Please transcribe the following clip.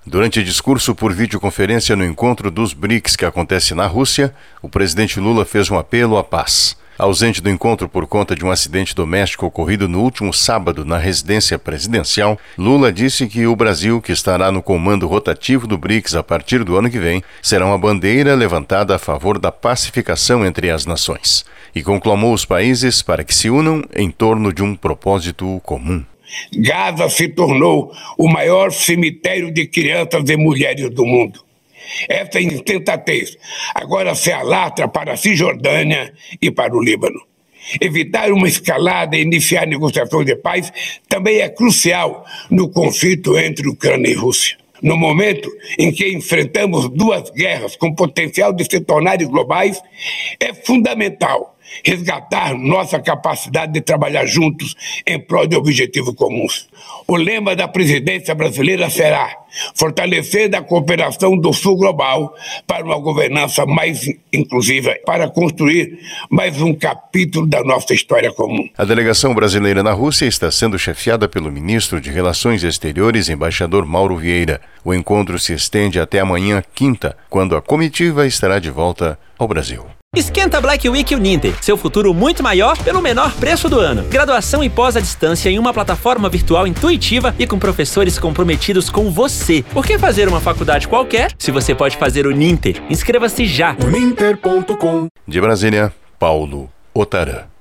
Durante discurso por videoconferência no encontro dos BRICS que acontece na Rússia, o presidente Lula fez um apelo à paz. Ausente do encontro por conta de um acidente doméstico ocorrido no último sábado na residência presidencial, Lula disse que o Brasil, que estará no comando rotativo do BRICS a partir do ano que vem, será uma bandeira levantada a favor da pacificação entre as nações. E conclamou os países para que se unam em torno de um propósito comum. Gaza se tornou o maior cemitério de crianças e mulheres do mundo. Essa insensatez agora se alastra para a Cisjordânia e para o Líbano. Evitar uma escalada e iniciar negociações de paz também é crucial no conflito entre Ucrânia e Rússia. No momento em que enfrentamos duas guerras com potencial de se tornarem globais, é fundamental resgatar nossa capacidade de trabalhar juntos em prol de objetivos comuns. O lema da presidência brasileira será fortalecer a cooperação do Sul global para uma governança mais inclusiva, para construir mais um capítulo da nossa história comum. A delegação brasileira na Rússia está sendo chefiada pelo ministro de Relações Exteriores, embaixador Mauro Vieira. O encontro se estende até amanhã, quinta, quando a comitiva estará de volta ao Brasil. Esquenta Black Week Uninter, seu futuro muito maior pelo menor preço do ano. Graduação e pós à distância em uma plataforma virtual intuitiva e com professores comprometidos com você. Por que fazer uma faculdade qualquer se você pode fazer o Uninter? Inscreva-se já. Uninter.com. De Brasília, Paulo Otarã.